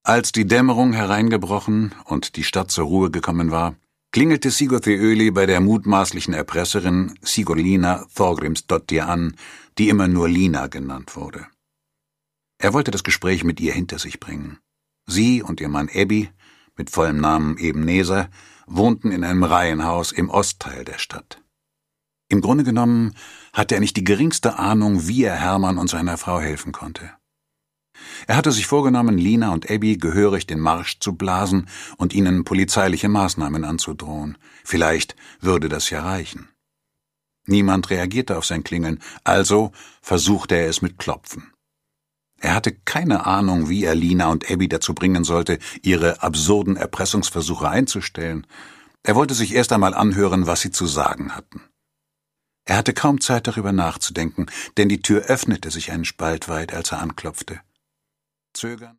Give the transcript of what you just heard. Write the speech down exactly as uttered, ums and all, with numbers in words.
Als die Dämmerung hereingebrochen und die Stadt zur Ruhe gekommen war, klingelte Sigurður bei der mutmaßlichen Erpresserin Sigurlína Thorgrímsdóttir an, die immer nur Lina genannt wurde. Er wollte das Gespräch mit ihr hinter sich bringen. Sie und ihr Mann Ebbi, mit vollem Namen Ebenezer, wohnten in einem Reihenhaus im Ostteil der Stadt. Im Grunde genommen hatte er nicht die geringste Ahnung, wie er Hermann und seiner Frau helfen konnte. Er hatte sich vorgenommen, Lina und Ebbi gehörig den Marsch zu blasen und ihnen polizeiliche Maßnahmen anzudrohen. Vielleicht würde das ja reichen. Niemand reagierte auf sein Klingeln, also versuchte er es mit Klopfen. Er hatte keine Ahnung, wie er Lina und Ebbi dazu bringen sollte, ihre absurden Erpressungsversuche einzustellen. Er wollte sich erst einmal anhören, was sie zu sagen hatten. Er hatte kaum Zeit, darüber nachzudenken, denn die Tür öffnete sich einen Spalt weit, als er anklopfte. Zögern